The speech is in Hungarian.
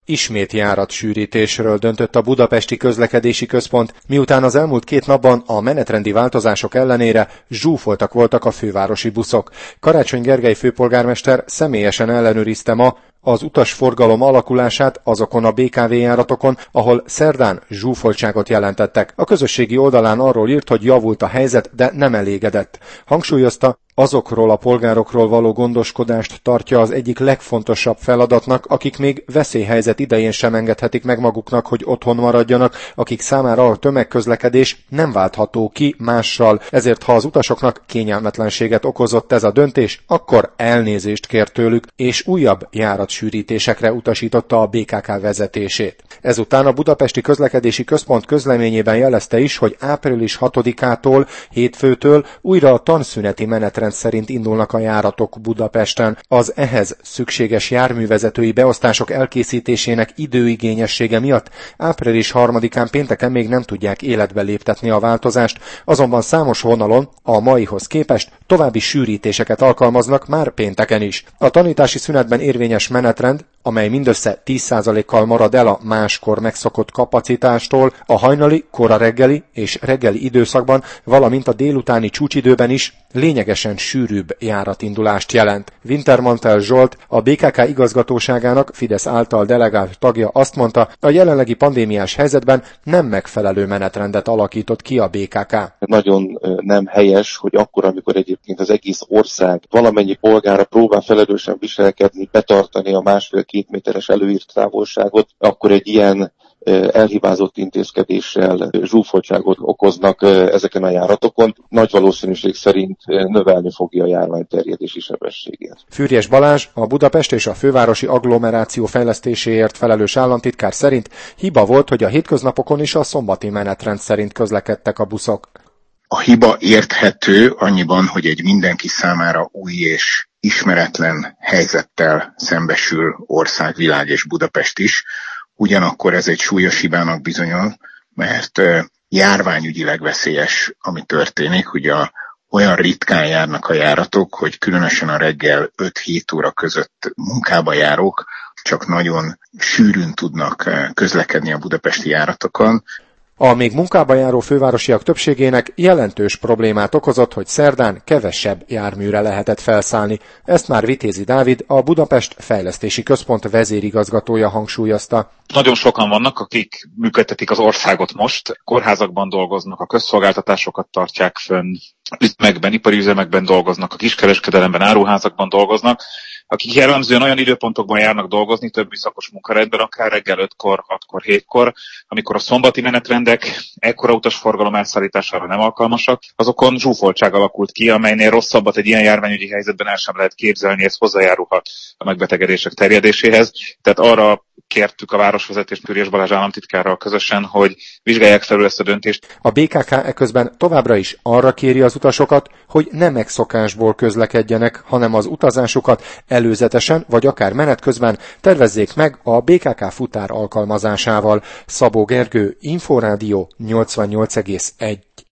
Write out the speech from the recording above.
Ismét járatsűrítésről döntött a Budapesti Közlekedési Központ, miután az elmúlt 2 napban a menetrendi változások ellenére zsúfoltak voltak a fővárosi buszok. Karácsony Gergely főpolgármester személyesen ellenőrizte ma az utasforgalom alakulását azokon a BKV járatokon, ahol szerdán zsúfoltságot jelentettek. A közösségi oldalán arról írt, hogy javult a helyzet, de nem elégedett. Hangsúlyozta, azokról a polgárokról való gondoskodást tartja az egyik legfontosabb feladatnak, akik még veszélyhelyzet idején sem engedhetik meg maguknak, hogy otthon maradjanak, akik számára a tömegközlekedés nem váltható ki mással. Ezért, ha az utasoknak kényelmetlenséget okozott ez a döntés, akkor elnézést kér tőlük, és újabb járatsűrítésekre utasította a BKK vezetését. Ezután a Budapesti Közlekedési Központ közleményében jelezte is, hogy április 6-ától, hétfőtől újra a tanszüneti menetrend szerint indulnak a járatok Budapesten. Az ehhez szükséges járművezetői beosztások elkészítésének időigényessége miatt április 3-án pénteken még nem tudják életbe léptetni a változást, azonban számos vonalon a maihoz képest további sűrítéseket alkalmaznak már pénteken is. A tanítási szünetben érvényes menetrend, amely mindössze 10%-kal marad el a máskor megszokott kapacitástól, a hajnali, kora reggeli és reggeli időszakban, valamint a délutáni csúcsidőben is lényegesen sűrűbb járatindulást jelent. Wintermantel Zsolt, a BKK igazgatóságának Fidesz által delegált tagja azt mondta, a jelenlegi pandémiás helyzetben nem megfelelő menetrendet alakított ki a BKK. Nagyon nem helyes, hogy akkor, amikor egyébként az egész ország valamennyi polgára próbál felelősen viselkedni, betartani a 1,5-2 méteres előírt távolságot, akkor egy ilyen elhibázott intézkedéssel zsúfoltságot okoznak ezeken a járatokon. Nagy valószínűség szerint növelni fogja a járvány terjedési sebességét. Füriyes Balázs, a Budapest és a fővárosi agglomeráció fejlesztéséért felelős államtitkár szerint hiba volt, hogy a hétköznapokon is a szombati menetrend szerint közlekedtek a buszok. A hiba érthető annyiban, hogy egy mindenki számára új és ismeretlen helyzettel szembesül ország, világ és Budapest is. Ugyanakkor ez egy súlyos hibának bizonyul, mert járványügyileg veszélyes, ami történik. Ugye olyan ritkán járnak a járatok, hogy különösen a reggel 5-7 óra között munkába járók csak nagyon sűrűn tudnak közlekedni a budapesti járatokon. A még munkába járó fővárosiak többségének jelentős problémát okozott, hogy szerdán kevesebb járműre lehetett felszállni. Ezt már Vitézi Dávid, a Budapest Fejlesztési Központ vezérigazgatója hangsúlyozta. Nagyon sokan vannak, akik működtetik az országot most, kórházakban dolgoznak, a közszolgáltatásokat tartják fönn, üzemekben, ipari üzemekben dolgoznak, a kiskereskedelemben, áruházakban dolgoznak, akik jellemzően olyan időpontokban járnak dolgozni, több szakos munkarendben, akár reggel 5-kor, 6-kor, 7-kor, amikor a szombati menetrendek ekkora utasforgalom elszállítására nem alkalmasak, azokon zsúfoltság alakult ki, amelynél rosszabbat egy ilyen járványügyi helyzetben el sem lehet képzelni, ez hozzájárulhat a megbetegedések terjedéséhez. Tehát arra kértük a városvezetést Füriyes Balázs államtitkárral közösen, hogy vizsgálják felül ezt a döntést. A BKK eközben továbbra is arra kéri az utasokat, hogy ne megszokásból közlekedjenek, hanem az utazásukat előzetesen vagy akár menet közben tervezzék meg a BKK futár alkalmazásával. Szabó Gergő, Inforádió 88,1.